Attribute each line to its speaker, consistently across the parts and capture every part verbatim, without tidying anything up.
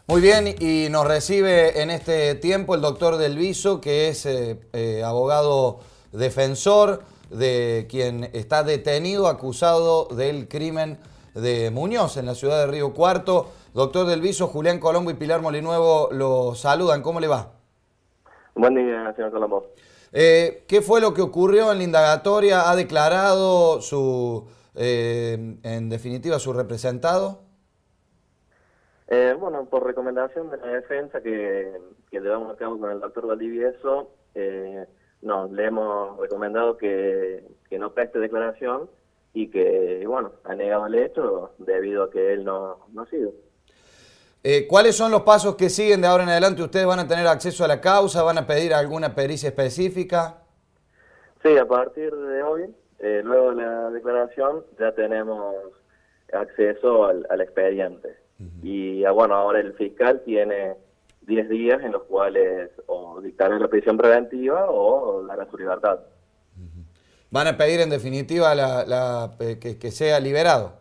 Speaker 1: Muy bien, y nos recibe en este tiempo el doctor Del Viso, que es eh, eh, abogado defensor de quien está detenido, acusado del crimen de Muñoz en la ciudad de Río Cuarto. Doctor Del Viso, Julián Colombo y Pilar Molinuevo lo saludan. ¿Cómo le va?
Speaker 2: Buen día, señor Colombo.
Speaker 1: Eh, ¿Qué fue lo que ocurrió en la indagatoria? ¿Ha declarado su, eh, en definitiva, su representado?
Speaker 2: Eh, bueno, por recomendación de la defensa que, que llevamos a cabo con el doctor Valdivieso, eh, no, le hemos recomendado que, que no preste declaración y que, bueno, ha negado el hecho debido a que él no, no ha sido.
Speaker 1: Eh, ¿Cuáles son los pasos que siguen de ahora en adelante? ¿Ustedes van a tener acceso a la causa? ¿Van a pedir alguna pericia específica?
Speaker 2: Sí, a partir de hoy, eh, luego de la declaración, ya tenemos acceso al, al expediente. Uh-huh. Y ah, bueno, ahora el fiscal tiene diez días en los cuales o dictar la prisión preventiva o dar a su libertad.
Speaker 1: Uh-huh. ¿Van a pedir en definitiva la, la, eh, que, que sea liberado?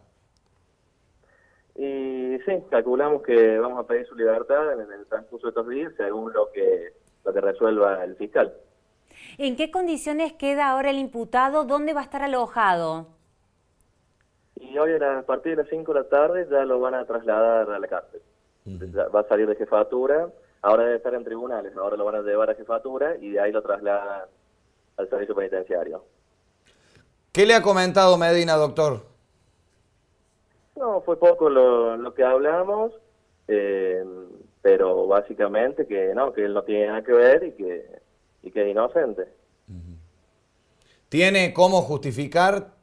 Speaker 2: Y sí, calculamos que vamos a pedir su libertad en el transcurso de estos días según lo que, lo que resuelva el fiscal.
Speaker 3: ¿En qué condiciones queda ahora el imputado? ¿Dónde va a estar alojado?
Speaker 2: Y hoy a partir de las cinco de la tarde ya lo van a trasladar a la cárcel. Uh-huh. Va a salir de jefatura, ahora debe estar en tribunales, ahora lo van a llevar a jefatura y de ahí lo trasladan al servicio penitenciario.
Speaker 1: ¿Qué le ha comentado Medina, doctor?
Speaker 2: No, fue poco lo, lo que hablamos, eh, pero básicamente que no, que él no tiene nada que ver y que, y que es inocente.
Speaker 1: Uh-huh. ¿Tiene cómo justificar?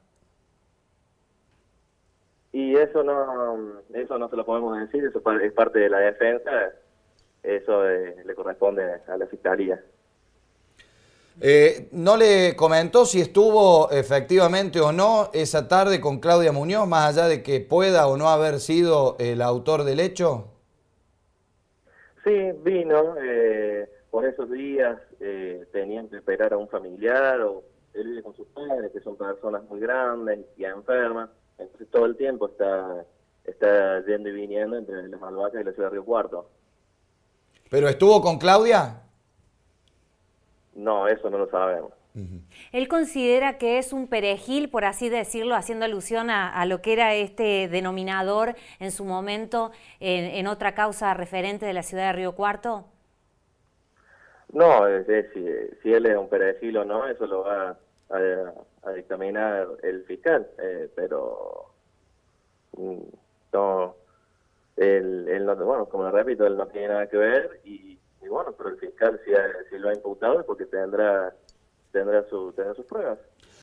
Speaker 2: Y eso no eso no se lo podemos decir, eso es parte de la defensa, eso eh, le corresponde a la fiscalía.
Speaker 1: Eh, ¿No le comentó si estuvo efectivamente o no esa tarde con Claudia Muñoz, más allá de que pueda o no haber sido el autor del hecho?
Speaker 2: Sí, vino, eh, por esos días eh, tenían que esperar a un familiar, o él vive con sus padres, que son personas muy grandes y enfermas. Entonces todo el tiempo está, está yendo y viniendo entre las Albahacas y la ciudad de Río Cuarto.
Speaker 1: ¿Pero estuvo con Claudia?
Speaker 2: No, eso no lo sabemos.
Speaker 3: Uh-huh. ¿Él considera que es un perejil, por así decirlo, haciendo alusión a, a lo que era este denominador en su momento en, en otra causa referente de la ciudad de Río Cuarto?
Speaker 2: No, es, es, si, si él es un perejil o no, eso lo va a, a dictaminar el fiscal, eh, pero no, él, él no, bueno, como le repito, él no tiene nada que ver y, y bueno, pero el fiscal si, si lo ha imputado es porque tendrá tendrá, su, tendrá sus pruebas.